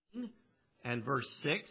and verse 6.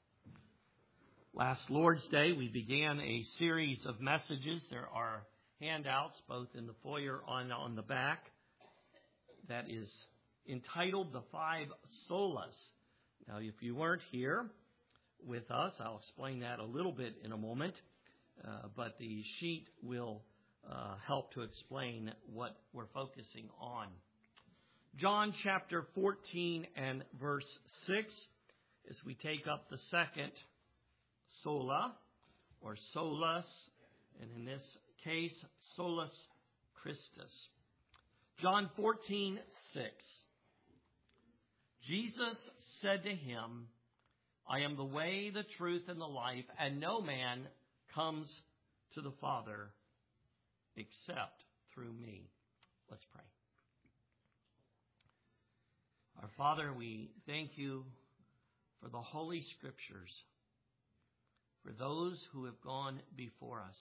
Last Lord's Day, we began a series of messages. There are handouts both in the foyer and on the back that is entitled The Five Solas. Now, if you weren't here with us, I'll explain that a little bit in a moment, but the sheet will help to explain what we're focusing on. John chapter 14 and verse 6, as we take up the second sola, or solus, and in this case, solus Christus. John 14:6. Jesus said to him, I am the way, the truth, and the life, and no man comes to the Father except through me. Let's pray. Our Father, we thank you for the Holy Scriptures, for those who have gone before us,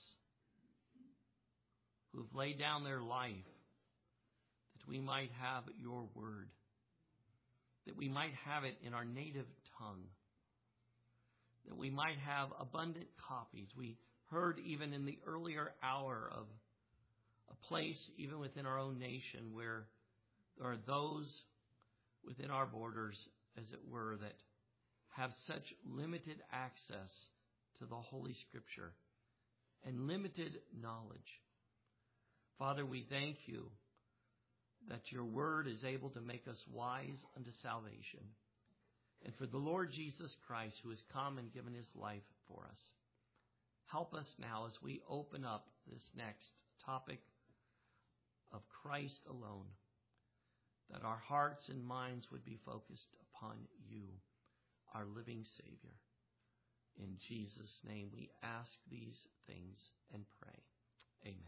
who have laid down their life, that we might have your word, that we might have it in our native tongue, that we might have abundant copies. We heard even in the earlier hour of a place, even within our own nation, where there are those within our borders, as it were, that have such limited access to the Holy Scripture and limited knowledge. Father, we thank you that your word is able to make us wise unto salvation. And for the Lord Jesus Christ, who has come and given his life for us. Help us now as we open up this next topic of Christ alone, that our hearts and minds would be focused upon you, our living Savior. In Jesus' name we ask these things and pray. Amen.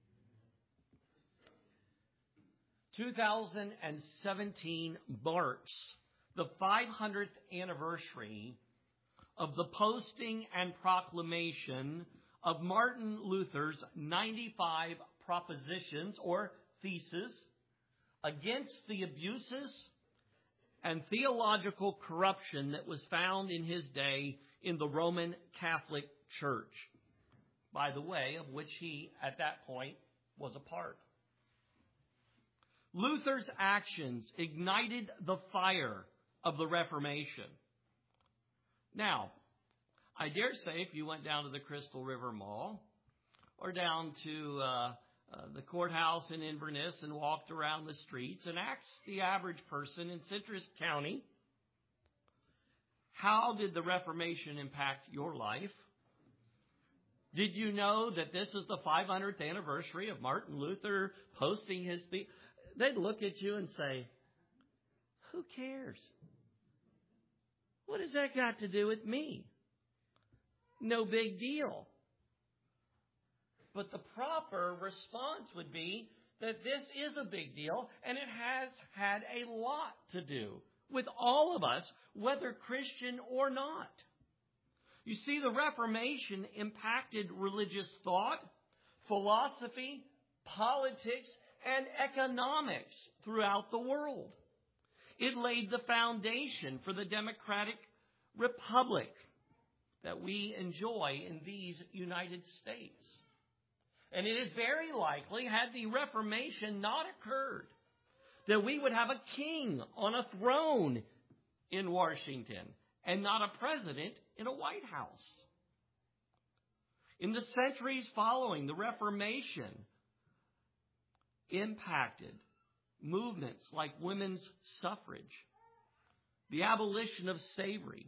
2017 marks the 500th anniversary of the posting and proclamation of Martin Luther's 95 propositions or theses against the abuses and theological corruption that was found in his day in the Roman Catholic Church, by the way, of which he, at that point, was a part. Luther's actions ignited the fire of the Reformation. Now, I dare say if you went down to the Crystal River Mall or down to the courthouse in Inverness and walked around the streets and asked the average person in Citrus County, how did the Reformation impact your life? Did you know that this is the 500th anniversary of Martin Luther posting his thesis? They'd look at you and say, who cares? What has that got to do with me? No big deal. But the proper response would be that this is a big deal, and it has had a lot to do with all of us, whether Christian or not. You see, the Reformation impacted religious thought, philosophy, politics, and economics throughout the world. It laid the foundation for the democratic republic that we enjoy in these United States. And it is very likely, had the Reformation not occurred, that we would have a king on a throne in Washington and not a president in a White House. In the centuries following, the Reformation impacted movements like women's suffrage, the abolition of slavery,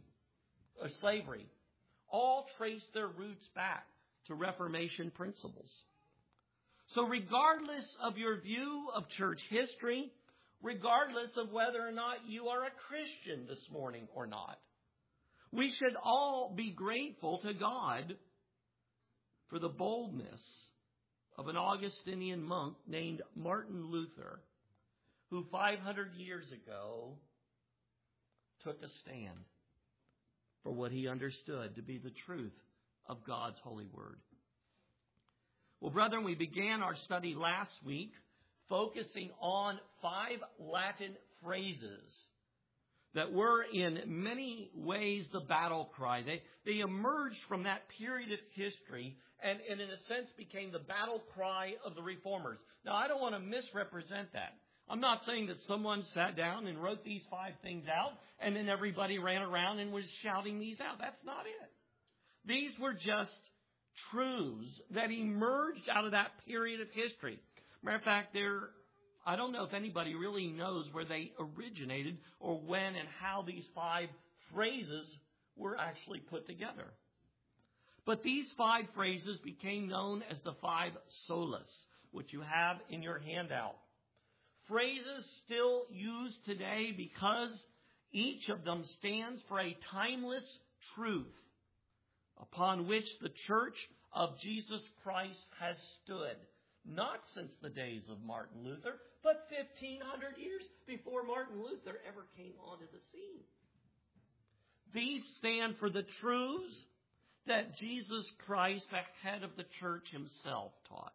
all traced their roots back to Reformation principles. So regardless of your view of church history, regardless of whether or not you are a Christian this morning or not, we should all be grateful to God for the boldness of an Augustinian monk named Martin Luther, who 500 years ago took a stand for what he understood to be the truth of God's holy word. Well, brethren, we began our study last week focusing on 5 Latin phrases that were in many ways the battle cry. They emerged from that period of history and in a sense became the battle cry of the reformers. Now, I don't want to misrepresent that. I'm not saying that someone sat down and wrote these 5 things out and then everybody ran around and was shouting these out. That's not it. These were just truths that emerged out of that period of history. Matter of fact, I don't know if anybody really knows where they originated or when and how these 5 phrases were actually put together. But these 5 phrases became known as the 5 solas, which you have in your handout. Phrases still used today because each of them stands for a timeless truth upon which the Church of Jesus Christ has stood, not since the days of Martin Luther, but 1,500 years before Martin Luther ever came onto the scene. These stand for the truths that Jesus Christ, the head of the church himself, taught.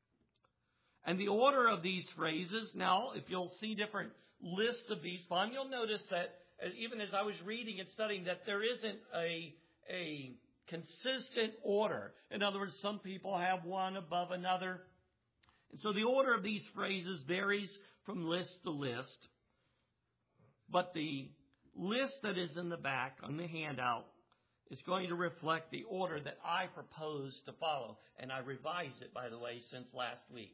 And the order of these phrases, now, if you'll see different lists of these, you'll notice that even as I was reading and studying that there isn't a consistent order. In other words, some people have one above another. And so the order of these phrases varies from list to list. But the list that is in the back on the handout is going to reflect the order that I propose to follow. And I revised it, by the way, since last week.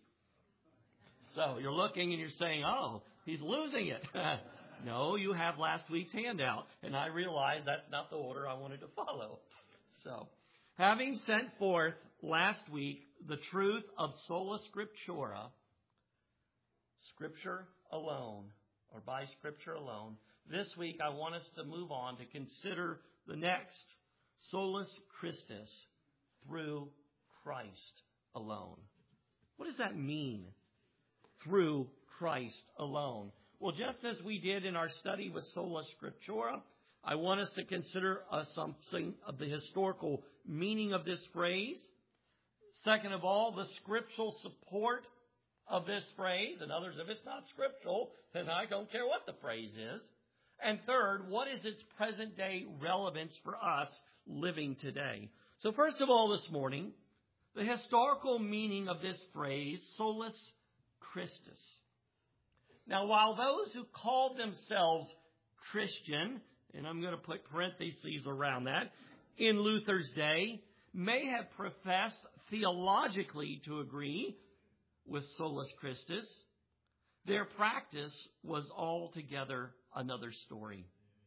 So you're looking and you're saying, oh, he's losing it. No, you have last week's handout. And I realize that's not the order I wanted to follow. So, having sent forth last week the truth of sola scriptura, Scripture alone, or by Scripture alone, this week I want us to move on to consider the next, solus Christus, through Christ alone. What does that mean, through Christ alone? Well, just as we did in our study with sola scriptura, I want us to consider something of the historical meaning of this phrase. Second of all, the scriptural support of this phrase. In others, if it's not scriptural, then I don't care what the phrase is. And third, what is its present day relevance for us living today? So first of all this morning, the historical meaning of this phrase, solus Christus. Now, while those who called themselves Christian, and I'm going to put parentheses around that, in Luther's day, may have professed theologically to agree with solus Christus, their practice was altogether another story.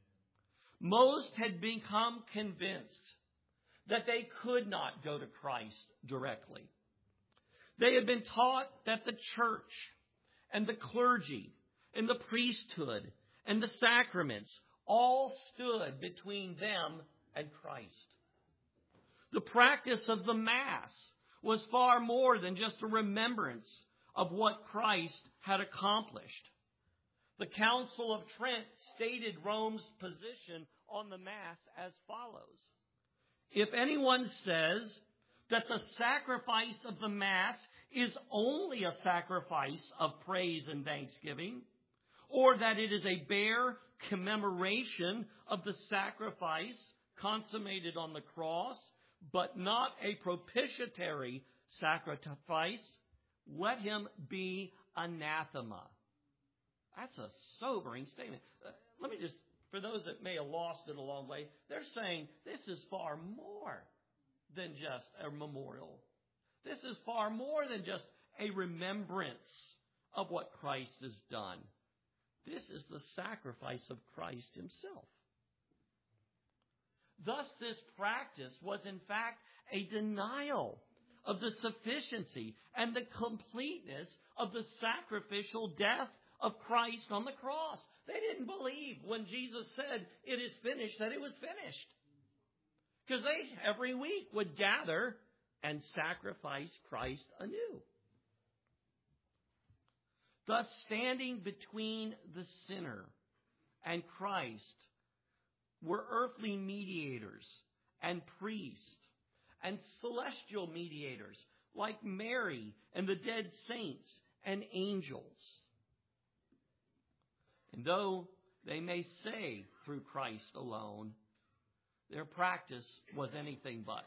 Most had become convinced that they could not go to Christ directly. They had been taught that the church and the clergy and the priesthood and the sacraments all stood between them and Christ. The practice of the Mass was far more than just a remembrance of what Christ had accomplished. The Council of Trent stated Rome's position on the Mass as follows. If anyone says that the sacrifice of the Mass is only a sacrifice of praise and thanksgiving, or that it is a bare commemoration of the sacrifice consummated on the cross, but not a propitiatory sacrifice, let him be anathema. That's a sobering statement. Let me just, for those that may have lost it along the way, they're saying this is far more than just a memorial. This is far more than just a remembrance of what Christ has done. This is the sacrifice of Christ himself. Thus, this practice was in fact a denial of the sufficiency and the completeness of the sacrificial death of Christ on the cross. They didn't believe when Jesus said, "It is finished," that it was finished. Because they, every week, would gather and sacrifice Christ anew. Thus, standing between the sinner and Christ were earthly mediators and priests and celestial mediators like Mary and the dead saints and angels. And though They may say through Christ alone. Their practice was anything but.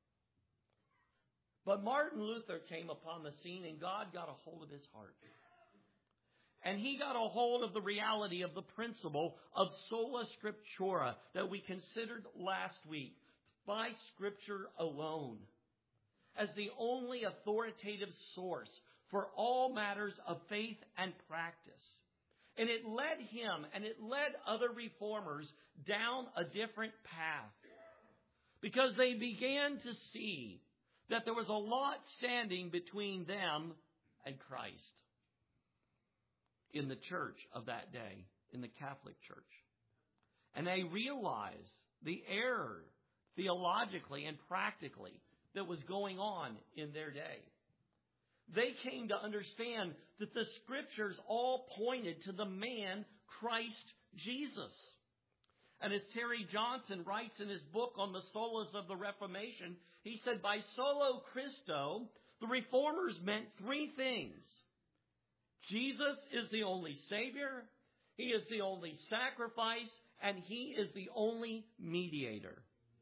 But Martin Luther came upon the scene and God got a hold of his heart. And he got a hold of the reality of the principle of sola scriptura that we considered last week, by Scripture alone, as the only authoritative source for all matters of faith and practice. And it led him and it led other reformers down a different path, because they began to see that there was a lot standing between them and Christ in the church of that day, in the Catholic Church. And they realized the error theologically and practically that was going on in their day. They came to understand that the Scriptures all pointed to the man, Christ Jesus. And as Terry Johnson writes in his book on the solas of the Reformation, he said, by solo Christo, the Reformers meant three things. Jesus is the only Savior, He is the only sacrifice, and He is the only mediator.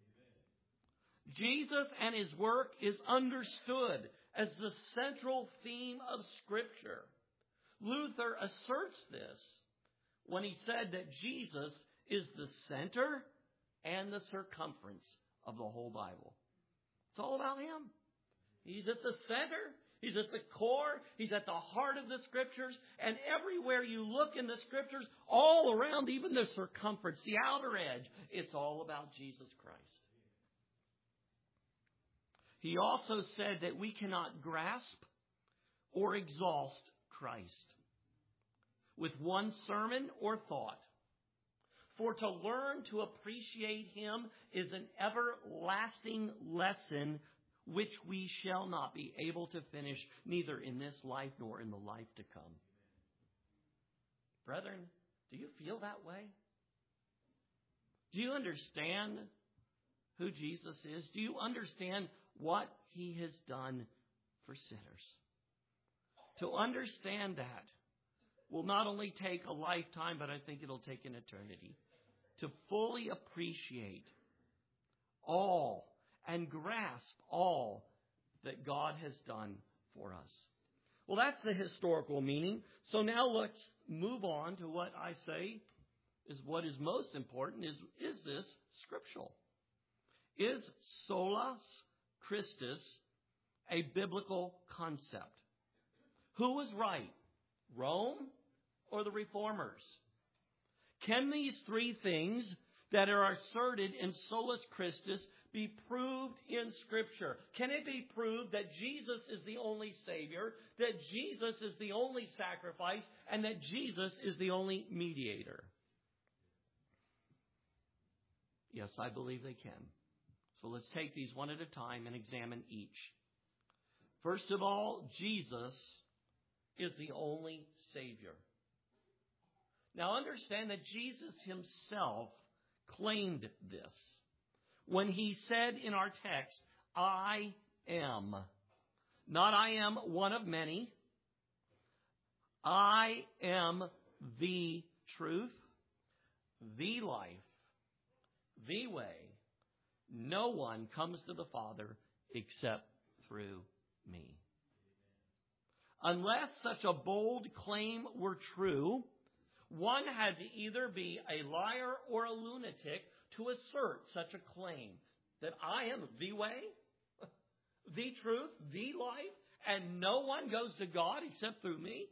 Jesus and His work is understood as the central theme of Scripture. Luther asserts this when he said that Jesus is the center and the circumference of the whole Bible. It's all about Him. He's at the center. He's at the core. He's at the heart of the Scriptures. And everywhere you look in the Scriptures, all around, even the circumference, the outer edge, it's all about Jesus Christ. He also said that we cannot grasp or exhaust Christ with one sermon or thought. For to learn to appreciate Him is an everlasting lesson which we shall not be able to finish, neither in this life nor in the life to come. Brethren, do you feel that way? Do you understand who Jesus is? Do you understand what He has done for sinners? To understand that will not only take a lifetime, but I think it'll take an eternity. To fully appreciate all and grasp all that God has done for us. Well, that's the historical meaning. So now let's move on to what I say is what is most important. Is this scriptural? Is solas Christus a biblical concept? Who was right? Rome or the Reformers? Can these three things that are asserted in solus Christus be proved in Scripture? Can it be proved that Jesus is the only Savior, that Jesus is the only sacrifice, and that Jesus is the only mediator? Yes, I believe they can. So let's take these one at a time and examine each. First of all, Jesus is the only Savior. Now understand that Jesus Himself claimed this when He said in our text, I am. Not I am one of many. I am the truth, the life, the way. No one comes to the Father except through me. Unless such a bold claim were true, one had to either be a liar or a lunatic to assert such a claim that I am the way, the truth, the life, and no one goes to God except through me.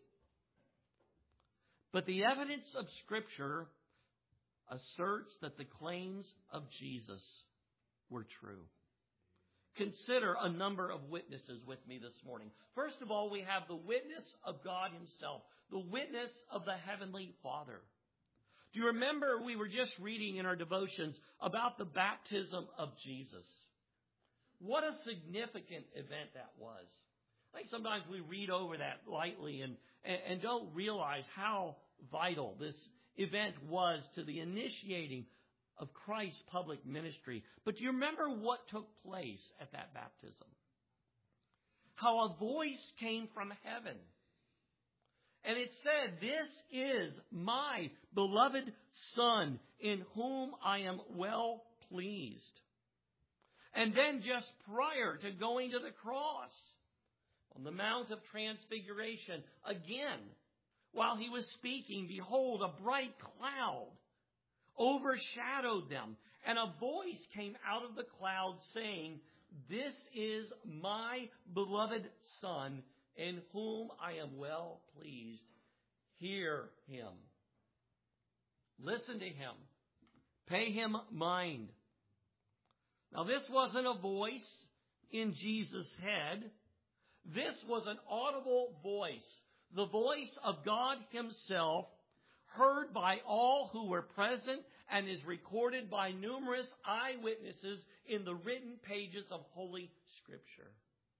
But the evidence of Scripture asserts that the claims of Jesus were true. Consider a number of witnesses with me this morning. First of all, we have the witness of God Himself, the witness of the Heavenly Father. Do you remember we were just reading in our devotions about the baptism of Jesus? What a significant event that was. I think sometimes we read over that lightly and don't realize how vital this event was to the initiating of Christ's public ministry. But do you remember what took place at that baptism? How a voice came from heaven And it said, "This is my beloved Son, in whom I am well pleased." And then just prior to going to the cross, on the Mount of Transfiguration, again, while he was speaking, behold, a bright cloud overshadowed them, and a voice came out of the cloud saying, "This is my beloved Son, in whom I am well pleased. Hear him." Listen to him. Pay him mind. Now, this wasn't a voice in Jesus' head. This was an audible voice, the voice of God himself, heard by all who were present and is recorded by numerous eyewitnesses in the written pages of Holy Scripture.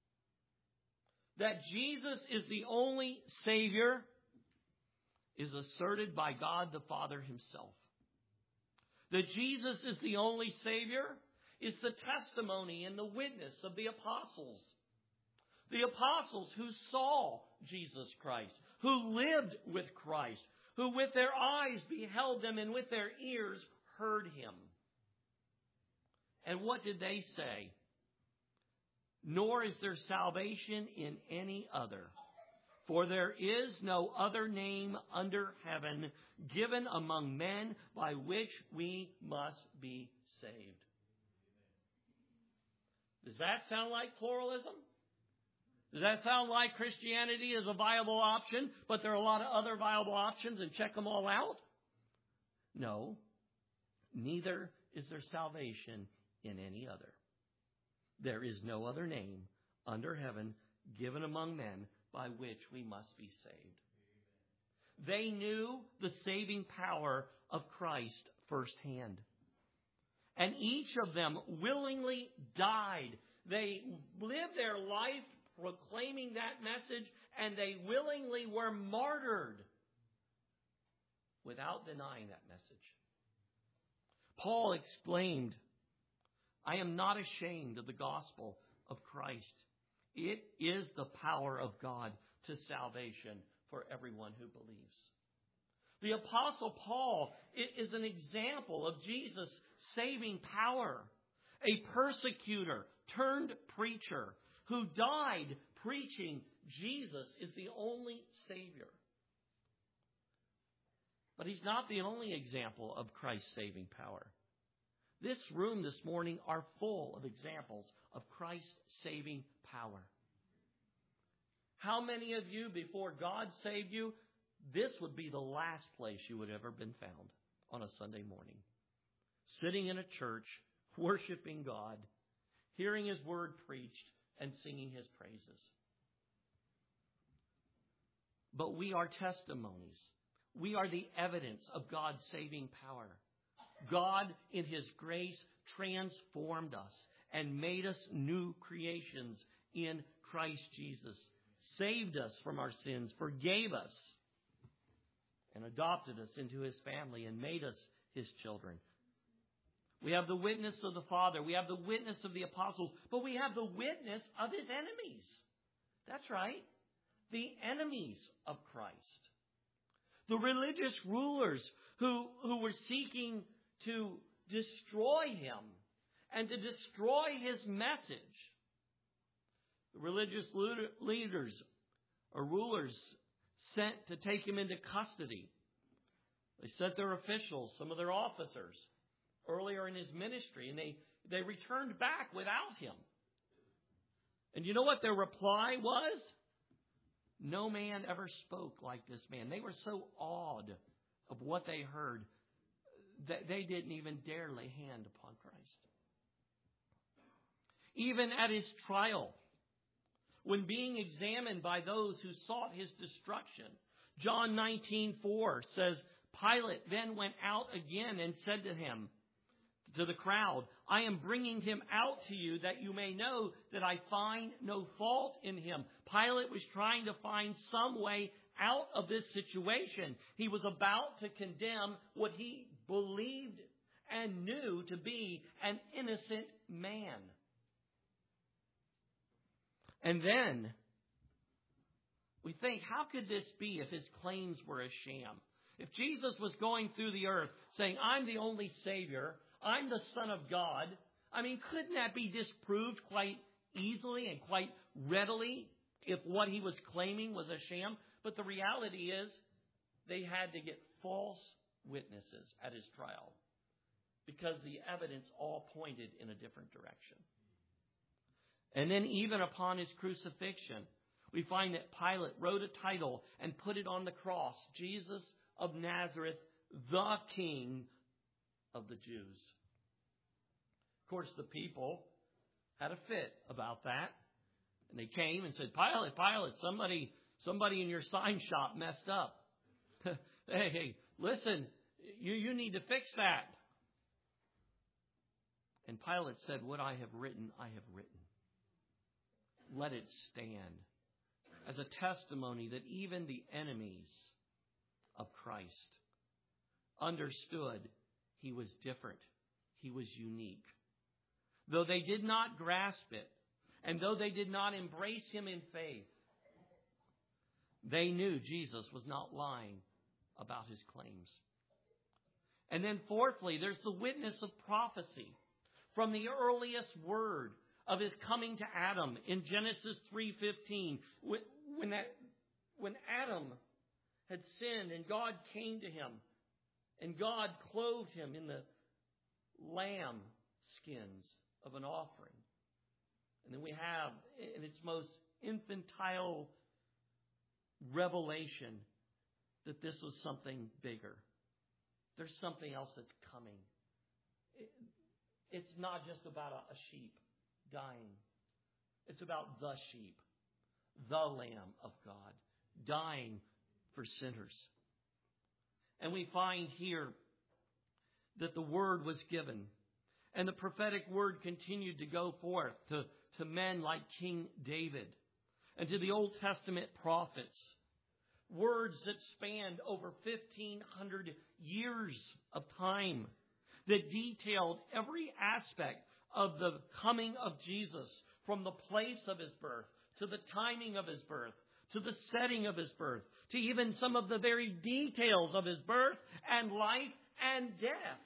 That Jesus is the only Savior is asserted by God the Father himself. That Jesus is the only Savior is the testimony and the witness of the apostles. The apostles who saw Jesus Christ, who lived with Christ, who with their eyes beheld them and with their ears heard him. And what did they say? "Nor is there salvation in any other. For there is no other name under heaven given among men by which we must be saved." Does that sound like pluralism? Does that sound like Christianity is a viable option, but there are a lot of other viable options and check them all out? No. Neither is there salvation in any other. There is no other name under heaven given among men by which we must be saved. They knew the saving power of Christ firsthand. And each of them willingly died. They lived their life proclaiming that message, and they willingly were martyred without denying that message. Paul exclaimed, "I am not ashamed of the gospel of Christ. It is the power of God to salvation for everyone who believes." The Apostle Paul is an example of Jesus' saving power. A persecutor turned preacher who died preaching Jesus is the only Savior. But he's not the only example of Christ's saving power. This room this morning are full of examples of Christ's saving power. How many of you, before God saved you, this would be the last place you would ever been found on a Sunday morning? Sitting in a church, worshiping God, hearing his word preached, and singing his praises. But we are testimonies. We are the evidence of God's saving power. God, in his grace, transformed us and made us new creations in Christ Jesus, saved us from our sins, forgave us, and adopted us into his family and made us his children. We have the witness of the Father. We have the witness of the apostles. But we have the witness of his enemies. That's right. The enemies of Christ. The religious rulers who were seeking to destroy him and to destroy his message. The religious leaders or rulers sent to take him into custody. They sent their officials, some of their officers, earlier in his ministry, and they returned back without him. And you know what their reply was? "No man ever spoke like this man." They were so awed of what they heard that they didn't even dare lay hand upon Christ. Even at his trial, when being examined by those who sought his destruction, John 19:4 says, "Pilate then went out again and said to the crowd, 'I am bringing him out to you that you may know that I find no fault in him.'" Pilate was trying to find some way out of this situation. He was about to condemn what he believed and knew to be an innocent man. And then We think, how could this be if his claims were a sham? If Jesus was going through the earth saying, I'm the only Savior, I'm the Son of God, I mean, couldn't that be disproved quite easily and quite readily if what he was claiming was a sham? But the reality is they had to get false witnesses at his trial because the evidence all pointed in a different direction. And then even upon his crucifixion, we find that Pilate wrote a title and put it on the cross, Jesus of Nazareth, the King of the Jews. Of course, the people had a fit about that. And they came and said, Pilate, somebody in your sign shop messed up. hey, listen, you need to fix that. And Pilate said, what I have written, I have written. Let it stand as a testimony that even the enemies of Christ understood he was different. He was unique. Though they did not grasp it, and though they did not embrace him in faith, they knew Jesus was not lying about his claims. And then fourthly, there's the witness of prophecy from the earliest word of his coming to Adam in Genesis 3:15. When Adam had sinned and God came to him and God clothed him in the lamb skins of an offering. And then we have, in its most infantile revelation, that this was something bigger. There's something else that's coming. It's not just about a sheep dying. It's about the sheep, the Lamb of God, dying for sinners. And we find here that the word was given. And the prophetic word continued to go forth to men like King David and to the Old Testament prophets. Words that spanned over 1,500 years of time that detailed every aspect of the coming of Jesus, from the place of his birth to the timing of his birth, to the setting of his birth, to even some of the very details of his birth and life and death.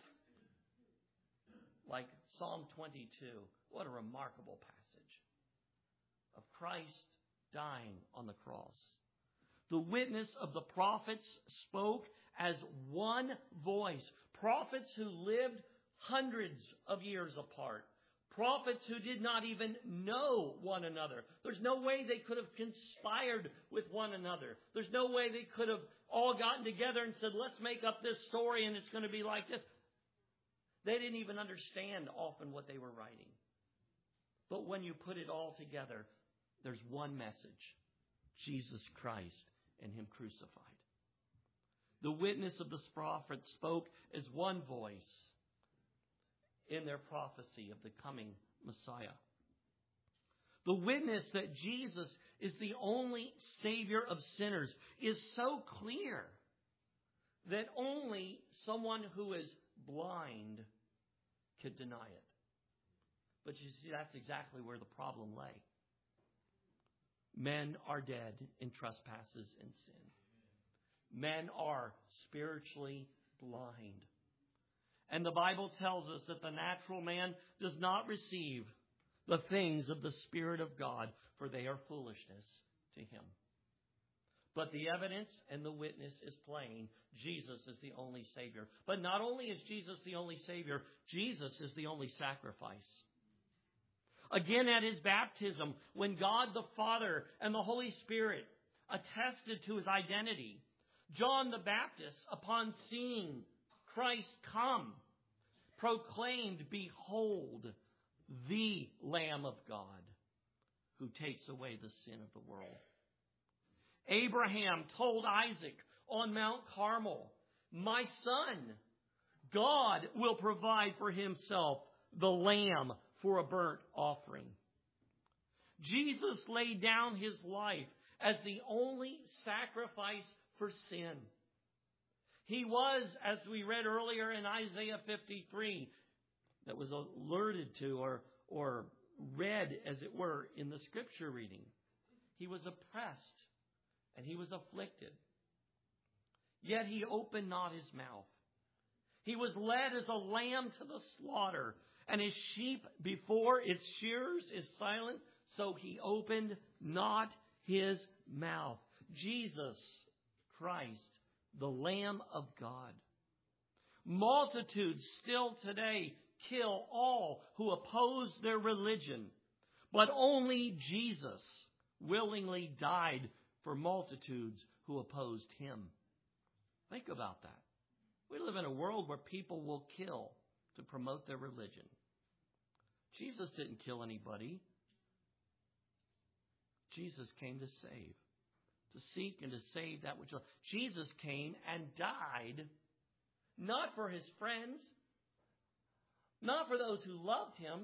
Like Psalm 22. What a remarkable passage of Christ dying on the cross. The witness of the prophets spoke as one voice. Prophets who lived hundreds of years apart. Prophets who did not even know one another. There's no way they could have conspired with one another. There's no way they could have all gotten together and said, let's make up this story and it's going to be like this. They didn't even understand often what they were writing. But when you put it all together, there's one message. Jesus Christ and him crucified. The witness of the prophets spoke as one voice in their prophecy of the coming Messiah. The witness that Jesus is the only Savior of sinners is so clear that only someone who is blind could deny it. But you see, that's exactly where the problem lay. Men are dead in trespasses and sin. Men are spiritually blind. And the Bible tells us that the natural man does not receive the things of the Spirit of God, for they are foolishness to him. But the evidence and the witness is plain. Jesus is the only Savior. But not only is Jesus the only Savior, Jesus is the only sacrifice. Again, at his baptism, when God the Father and the Holy Spirit attested to his identity, John the Baptist, upon seeing Christ come, proclaimed, "Behold, the Lamb of God who takes away the sin of the world." Abraham told Isaac on Mount Carmel, "My son, God will provide for himself the lamb for a burnt offering." Jesus laid down his life as the only sacrifice for sin. He was, as we read earlier in Isaiah 53, that was alerted to or read, as it were, in the scripture reading. He was oppressed and he was afflicted. Yet he opened not his mouth. He was led as a lamb to the slaughter, and his sheep before its shearers is silent, so he opened not his mouth. Jesus Christ, the Lamb of God. Multitudes still today kill all who oppose their religion, but only Jesus willingly died for multitudes who opposed him. Think about that. We live in a world where people will kill to promote their religion. Jesus didn't kill anybody. Jesus came to save, to seek and to save that which... Jesus came and died, not for his friends, not for those who loved him,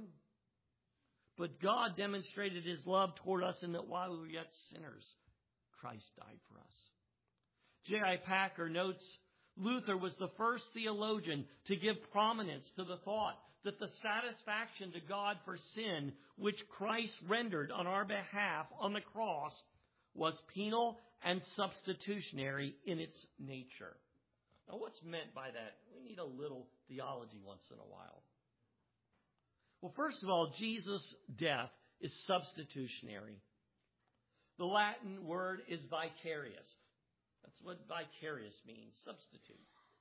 but God demonstrated his love toward us in that while we were yet sinners, Christ died for us. J.I. Packer notes, Luther was the first theologian to give prominence to the thought that the satisfaction to God for sin which Christ rendered on our behalf on the cross was penal and substitutionary in its nature. Now, what's meant by that? We need a little theology once in a while. Well, first of all, Jesus' death is substitutionary. The Latin word is vicarious. That's what vicarious means, substitute.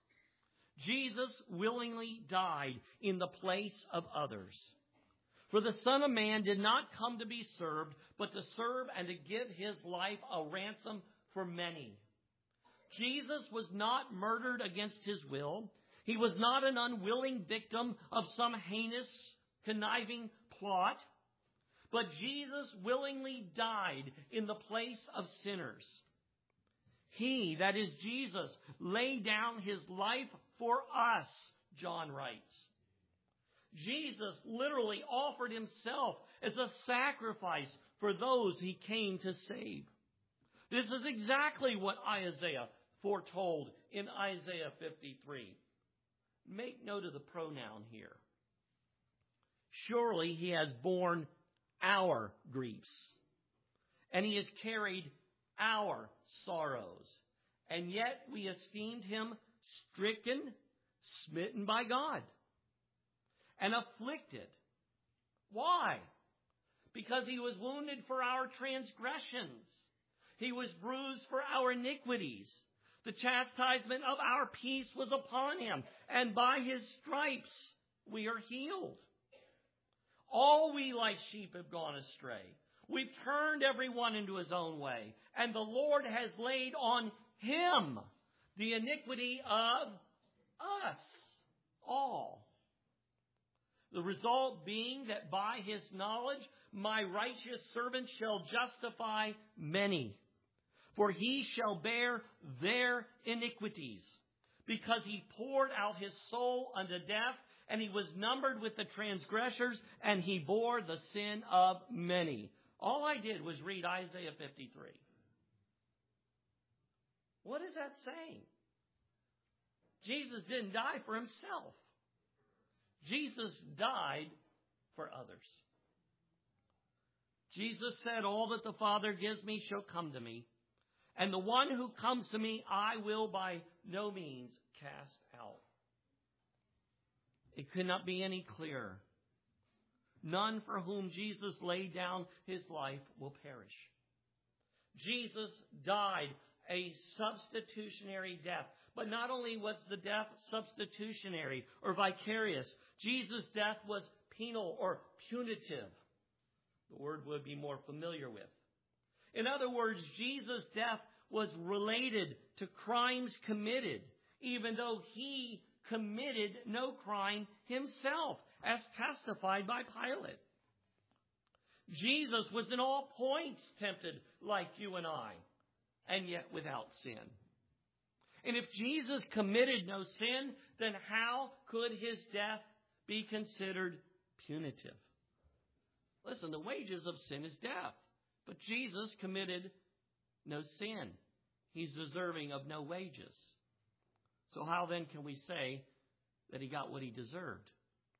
Jesus willingly died in the place of others. For the Son of Man did not come to be served, but to serve and to give his life a ransom for many. Jesus was not murdered against his will. He was not an unwilling victim of some heinous, conniving plot. But Jesus willingly died in the place of sinners. He, that is Jesus, laid down his life for us, John writes. Jesus literally offered himself as a sacrifice for those he came to save. This is exactly what Isaiah foretold in Isaiah 53. Make note of the pronoun here. Surely he has borne our griefs, and he has carried our sorrows, and yet we esteemed him stricken, smitten by God, and afflicted. Why? Because he was wounded for our transgressions. He was bruised for our iniquities. The chastisement of our peace was upon him, and by his stripes we are healed. All we like sheep have gone astray. We've turned everyone into his own way, and the Lord has laid on him the iniquity of us all. The result being that by his knowledge my righteous servant shall justify many, for he shall bear their iniquities, because he poured out his soul unto death, and he was numbered with the transgressors, and he bore the sin of many. All I did was read Isaiah 53. What is that saying? Jesus didn't die for himself. Jesus died for others. Jesus said, all that the Father gives me shall come to me, and the one who comes to me I will by no means cast out. It could not be any clearer. None for whom Jesus laid down his life will perish. Jesus died a substitutionary death. But not only was the death substitutionary or vicarious, Jesus' death was penal or punitive. The word would be more familiar with. In other words, Jesus' death was related to crimes committed, even though he committed no crime himself, as testified by Pilate. Jesus was in all points tempted like you and I, and yet without sin. And if Jesus committed no sin, then how could his death be considered punitive? Listen, the wages of sin is death, but Jesus committed no sin. He's deserving of no wages. So how then can we say that he got what he deserved?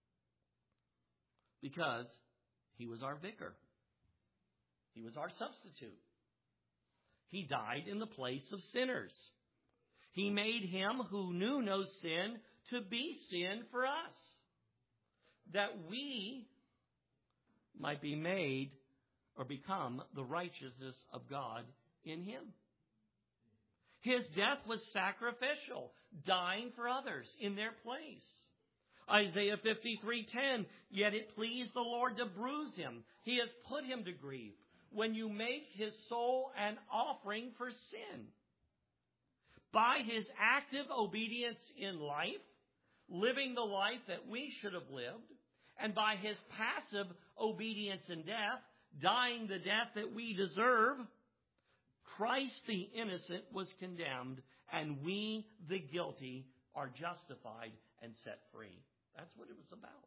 Because he was our vicar. He was our substitute. He died in the place of sinners. He made him who knew no sin to be sin for us, that we might be made or become the righteousness of God in him. His death was sacrificial, dying for others in their place. Isaiah 53:10, yet it pleased the Lord to bruise him. He has put him to grief. When you make his soul an offering for sin. By his active obedience in life, living the life that we should have lived, and by his passive obedience in death, dying the death that we deserve, Christ the innocent was condemned, and we the guilty are justified and set free. That's what it was about.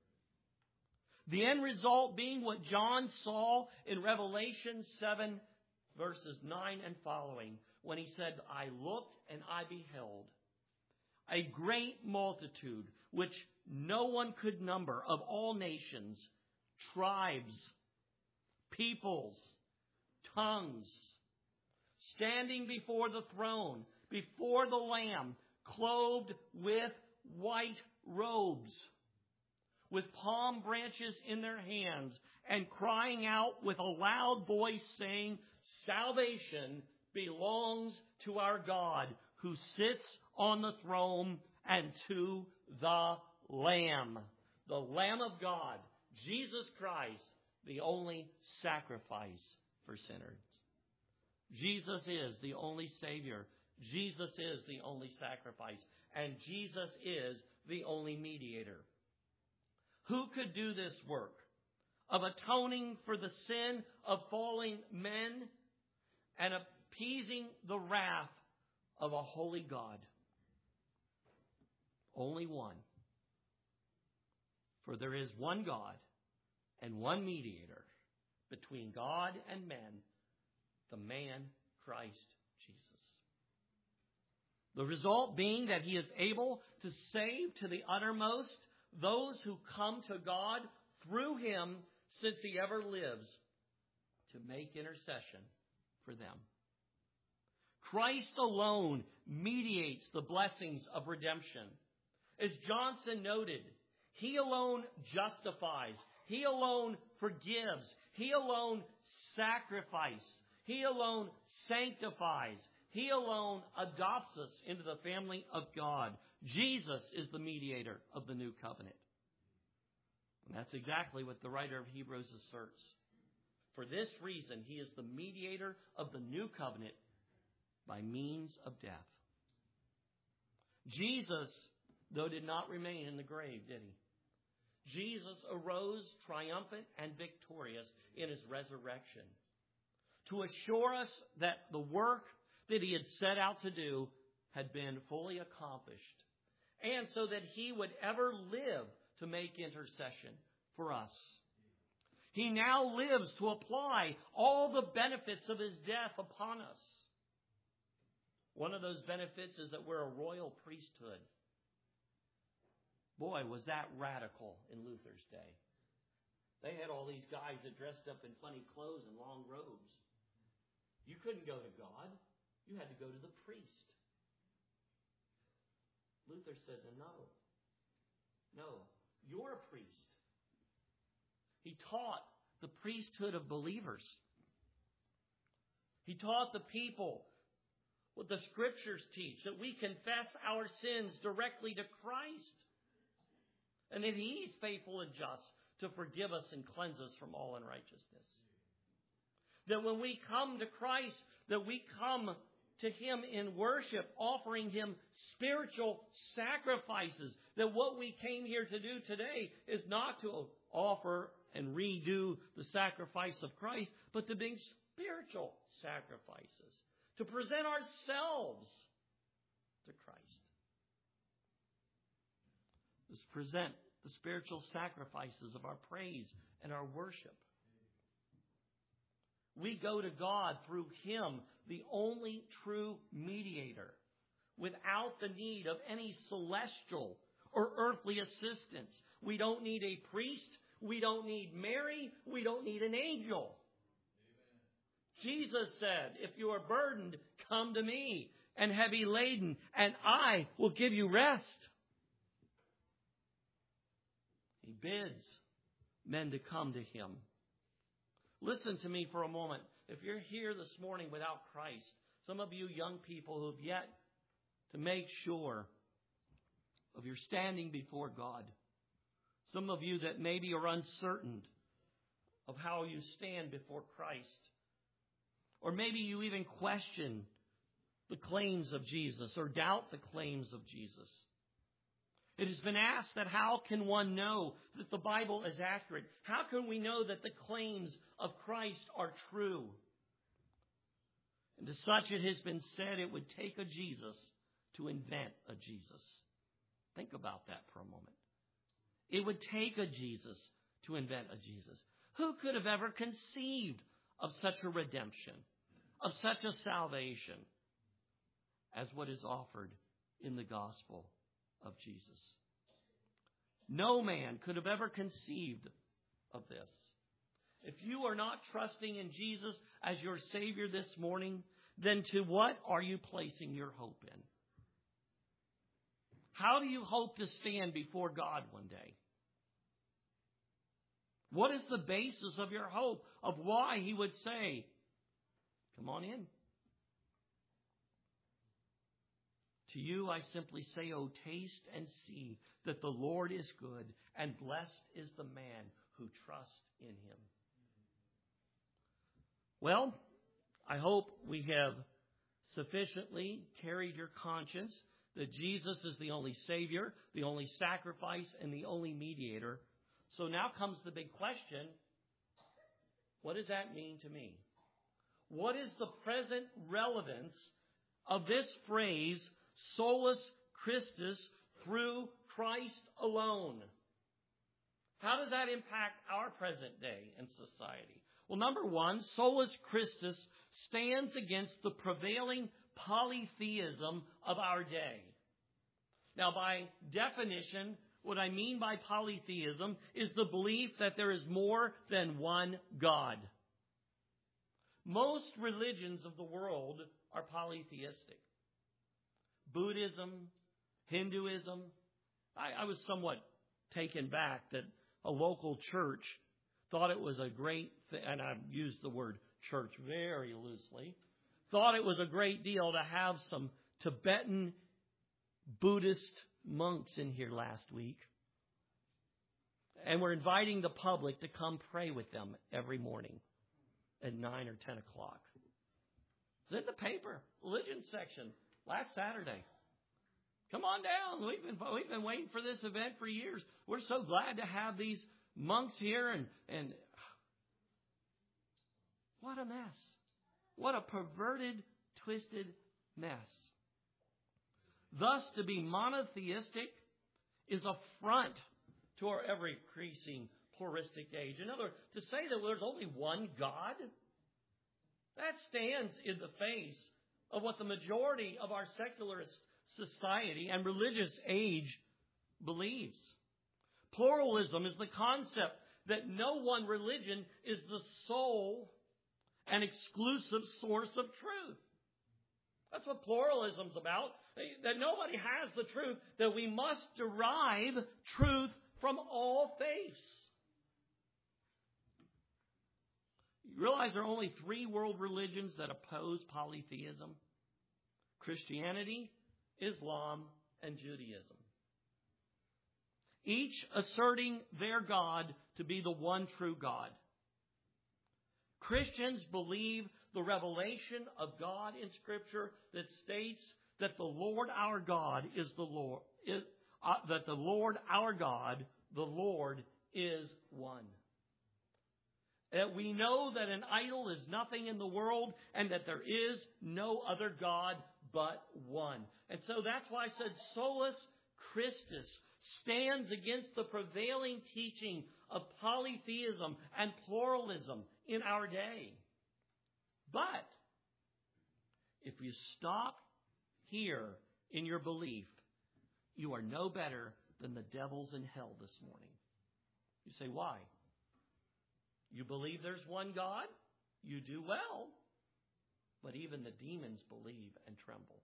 The end result being what John saw in Revelation 7, verses 9 and following, when he said, I looked and I beheld a great multitude, which no one could number, of all nations, tribes, peoples, tongues, standing before the throne, before the Lamb, clothed with white robes, with palm branches in their hands, and crying out with a loud voice, saying, salvation belongs to our God, who sits on the throne, and to the Lamb. The Lamb of God, Jesus Christ, the only sacrifice for sinners. Jesus is the only Savior. Jesus is the only sacrifice. And Jesus is the only mediator. Who could do this work of atoning for the sin of falling men and appeasing the wrath of a holy God? Only one. For there is one God and one mediator between God and men, the man Christ Jesus. The result being that he is able to save to the uttermost those who come to God through him, since he ever lives to make intercession for them. Christ alone mediates the blessings of redemption. As Johnson noted, he alone justifies. He alone forgives. He alone sacrifices. He alone sanctifies. He alone adopts us into the family of God. Jesus is the mediator of the new covenant. And that's exactly what the writer of Hebrews asserts. For this reason, he is the mediator of the new covenant by means of death. Jesus, though, did not remain in the grave, did he? Jesus arose triumphant and victorious in his resurrection to assure us that the work that he had set out to do had been fully accomplished, and so that he would ever live to make intercession for us. He now lives to apply all the benefits of his death upon us. One of those benefits is that we're a royal priesthood. Boy, was that radical in Luther's day. They had all these guys that dressed up in funny clothes and long robes. You couldn't go to God. You had to go to the priest. Luther said, no, you're a priest. He taught the priesthood of believers. He taught the people what the Scriptures teach, that we confess our sins directly to Christ, and that he's faithful and just to forgive us and cleanse us from all unrighteousness. That when we come to Christ, that we come to him in worship, offering him spiritual sacrifices. That what we came here to do today is not to offer and redo the sacrifice of Christ, but to bring spiritual sacrifices, to present ourselves to Christ. Let's present the spiritual sacrifices of our praise and our worship. We go to God through him, the only true mediator, without the need of any celestial or earthly assistance. We don't need a priest. We don't need Mary. We don't need an angel. Jesus said, if you are burdened, come to me, and heavy laden, and I will give you rest. He bids men to come to Him. Listen to me for a moment. If you're here this morning without Christ, some of you young people who have yet to make sure of your standing before God, some of you that maybe are uncertain of how you stand before Christ, or maybe you even question the claims of Jesus or doubt the claims of Jesus. It has been asked that how can one know that the Bible is accurate? How can we know that the claims of Christ are true? And to such it has been said it would take a Jesus to invent a Jesus. Think about that for a moment. It would take a Jesus to invent a Jesus. Who could have ever conceived of such a redemption, of such a salvation as what is offered in the gospel of Jesus? No man could have ever conceived of this. If you are not trusting in Jesus as your Savior this morning, then to what are you placing your hope in? How do you hope to stand before God one day? What is the basis of your hope of why He would say, come on in? To you I simply say, oh, taste and see that the Lord is good, and blessed is the man who trusts in Him. Well, I hope we have sufficiently carried your conscience that Jesus is the only Savior, the only sacrifice, and the only mediator. So now comes the big question, what does that mean to me? What is the present relevance of this phrase, solus Christus, through Christ alone? How does that impact our present day and society? Well, number one, solus Christus stands against the prevailing polytheism of our day. Now, by definition, what I mean by polytheism is the belief that there is more than one God. Most religions of the world are polytheistic. Buddhism, Hinduism. I was somewhat taken back that a local church thought it was a great thing, and I've used the word church very loosely, thought it was a great deal to have some Tibetan Buddhist monks in here last week. And we're inviting the public to come pray with them every morning at 9 or 10 o'clock. It's in the paper, religion section, last Saturday. Come on down. We've been waiting for this event for years. We're so glad to have these monks here. And what a mess. What a perverted, twisted mess. Thus, to be monotheistic is a front to our ever-increasing pluralistic age. In other words, to say that there's only one God, that stands in the face of what the majority of our secularist society and religious age believes. Pluralism is the concept that no one religion is the sole and exclusive source of truth. That's what pluralism's about. That nobody has the truth, that we must derive truth from all faiths. You realize there are only 3 world religions that oppose polytheism? Christianity, Islam, and Judaism. Each asserting their God to be the one true God. Christians believe the revelation of God in Scripture that states that the Lord our God is the Lord. That the Lord our God, the Lord, is one. That we know that an idol is nothing in the world and that there is no other God but one. And so that's why I said solus Christus stands against the prevailing teaching of polytheism and pluralism in our day. But if you stop here in your belief, you are no better than the devils in hell this morning. You say, why? You believe there's one God? You do well. but even the demons believe and tremble.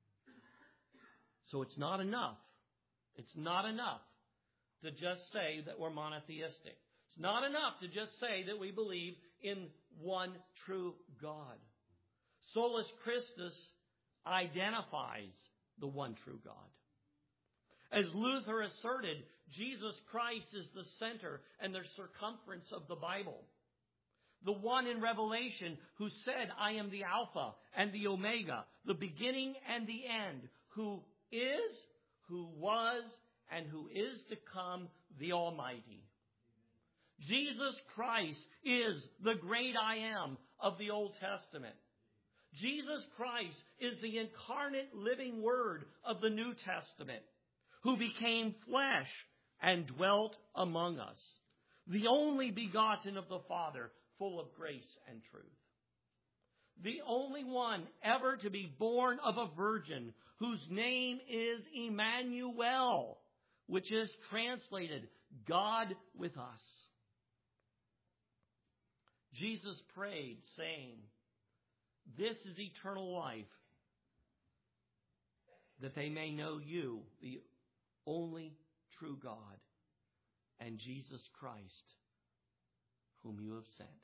So it's not enough. It's not enough to just say that we're monotheistic. It's not enough to just say that we believe in one true God. Solus Christus identifies the one true God. As Luther asserted, Jesus Christ is the center and the circumference of the Bible. The one in Revelation who said, I am the Alpha and the Omega, the beginning and the end, who is, who was, and who is to come, the Almighty. Jesus Christ is the great I am of the Old Testament. Jesus Christ is the incarnate living Word of the New Testament, who became flesh and dwelt among us, the only begotten of the Father, full of grace and truth. The only one ever to be born of a virgin, whose name is Emmanuel, which is translated, God with us. Jesus prayed, saying, this is eternal life, that they may know you, the only true God, and Jesus Christ, whom you have sent.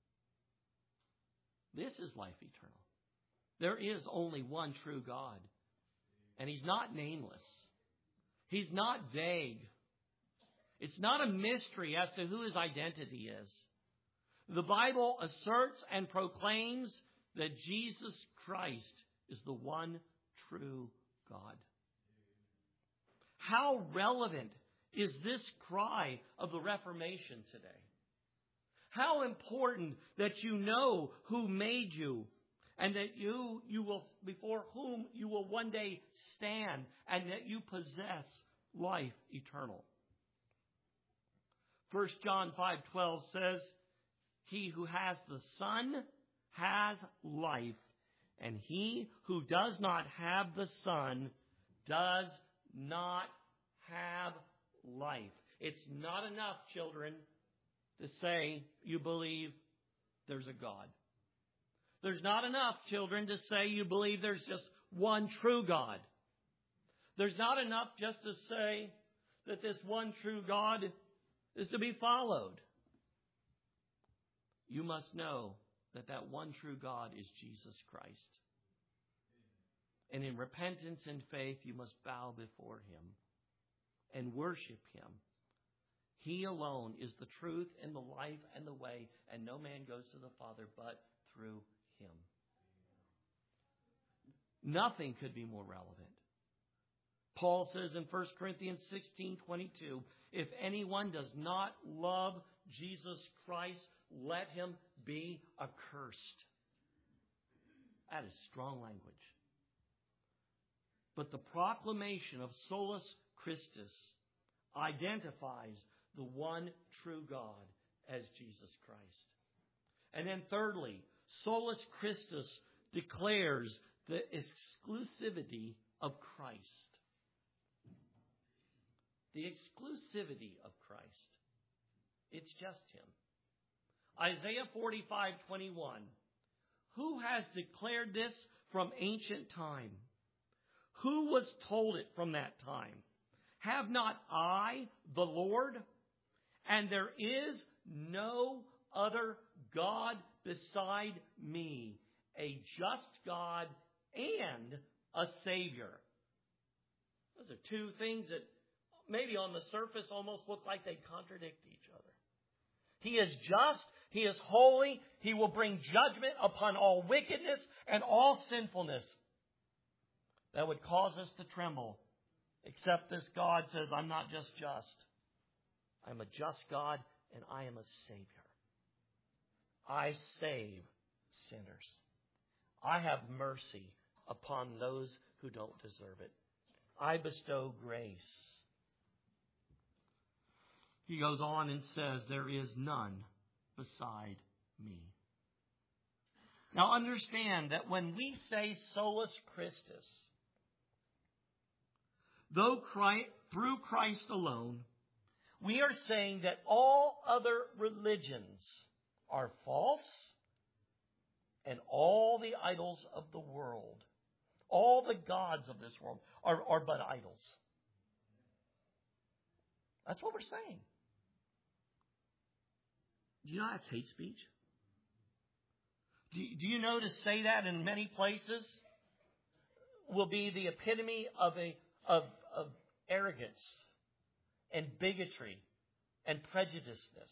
This is life eternal. There is only one true God, and He's not nameless. He's not vague. It's not a mystery as to who His identity is. The Bible asserts and proclaims that Jesus Christ is the one true God. How relevant is this cry of the Reformation today? How important that you know who made you, and that you will, before whom you will one day stand, and that you possess life eternal. 1 John 5:12 says, he who has the Son has life, and he who does not have the Son does not have life. It's not enough, children, to say you believe there's a God. There's not enough, children, to say you believe there's just one true God. There's not enough just to say that this one true God is to be followed. You must know that that one true God is Jesus Christ. And in repentance and faith, you must bow before Him and worship Him. He alone is the truth and the life and the way, and no man goes to the Father but through Him. Nothing could be more relevant. Paul says in 1 Corinthians 16:22, if anyone does not love Jesus Christ, let him be accursed. That is strong language. But the proclamation of Solus Christus identifies the one true God as Jesus Christ. And then thirdly, Solus Christus declares the exclusivity of Christ. The exclusivity of Christ. It's just Him. Isaiah 45:21. Who has declared this from ancient time? Who was told it from that time? Have not I, the Lord? And there is no other God beside me, a just God and a Savior. Those are two things that maybe on the surface almost look like they contradict each other. He is just, He is holy, He will bring judgment upon all wickedness and all sinfulness that would cause us to tremble. Except this God says, I'm not just. I'm a just God and I am a Savior. I save sinners. I have mercy upon those who don't deserve it. I bestow grace. He goes on and says, there is none beside me. Now understand that when we say solus Christus, though through Christ alone, we are saying that all other religions are false and all the idols of the world, all the gods of this world are but idols. That's what we're saying. Do you know that's hate speech? Do you know to say that in many places will be the epitome of arrogance and bigotry and prejudiceness?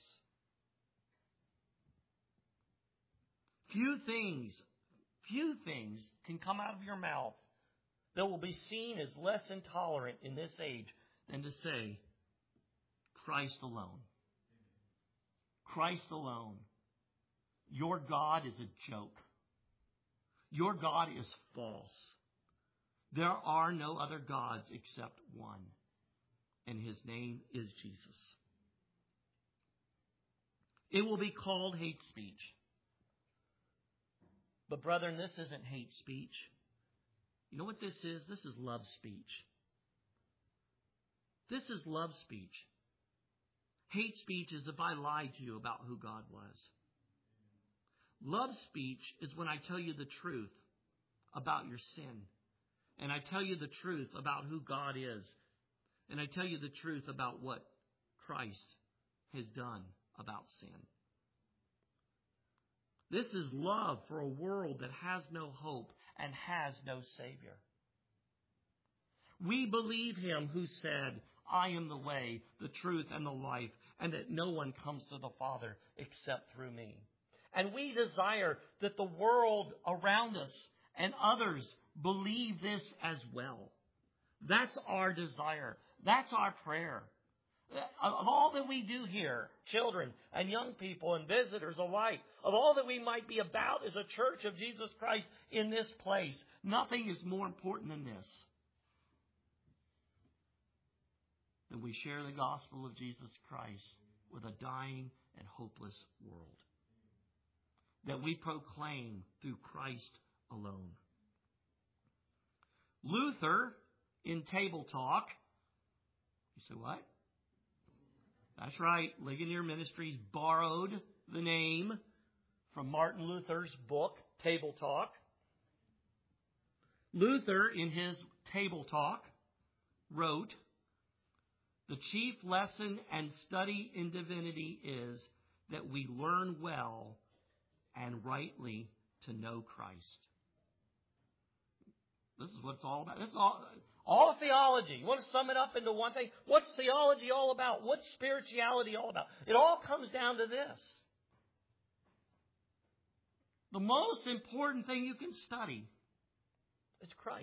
Few things can come out of your mouth that will be seen as less intolerant in this age than to say, Christ alone. Christ alone. Your God is a joke. Your God is false. There are no other gods except one, and His name is Jesus. It will be called hate speech. But brethren, this isn't hate speech. You know what this is? This is love speech. This is love speech. Hate speech is if I lied to you about who God was. Love speech is when I tell you the truth about your sin. And I tell you the truth about who God is. And I tell you the truth about what Christ has done about sin. This is love for a world that has no hope and has no Savior. We believe Him who said, I am the way, the truth, and the life, and that no one comes to the Father except through me. And we desire that the world around us and others believe this as well. That's our desire. That's our prayer. Of all that we do here, children and young people and visitors alike, of all that we might be about as a church of Jesus Christ in this place, nothing is more important than this. That we share the gospel of Jesus Christ with a dying and hopeless world. That we proclaim through Christ alone. Luther, in Table Talk, you say what? That's right. Ligonier Ministries borrowed the name from Martin Luther's book, Table Talk. Luther, in his Table Talk, wrote, the chief lesson and study in divinity is that we learn well and rightly to know Christ. This is what it's all about. This is all theology. You want to sum it up into one thing? What's theology all about? What's spirituality all about? It all comes down to this. The most important thing you can study is Christ.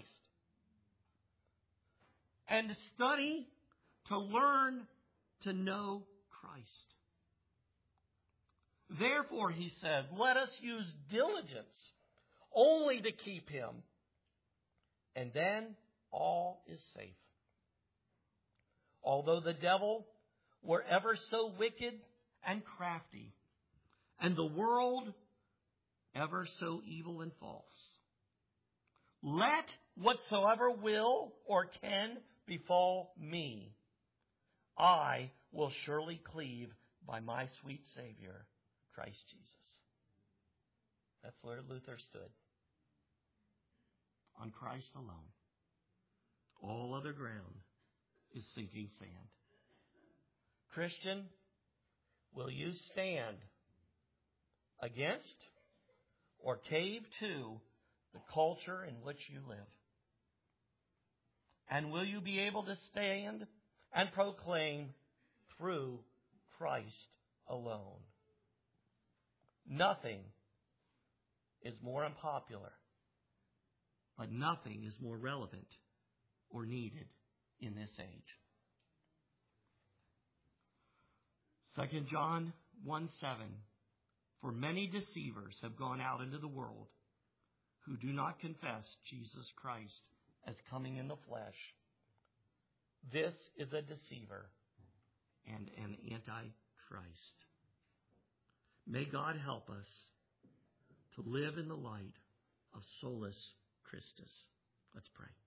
And to study, to learn, to know Christ. Therefore, he says, let us use diligence only to keep Him, and then all is safe. Although the devil were ever so wicked and crafty, and the world ever so evil and false, let whatsoever will or can befall me, I will surely cleave by my sweet Savior, Christ Jesus. That's where Luther stood. On Christ alone. All other ground is sinking sand. Christian, will you stand against or cave to the culture in which you live? And will you be able to stand and proclaim through Christ alone? Nothing is more unpopular, but nothing is more relevant or needed in this age. 2 John 1:7. For many deceivers have gone out into the world who do not confess Jesus Christ as coming in the flesh. This is a deceiver and an antichrist. May God help us to live in the light of solus Christus. Let's pray.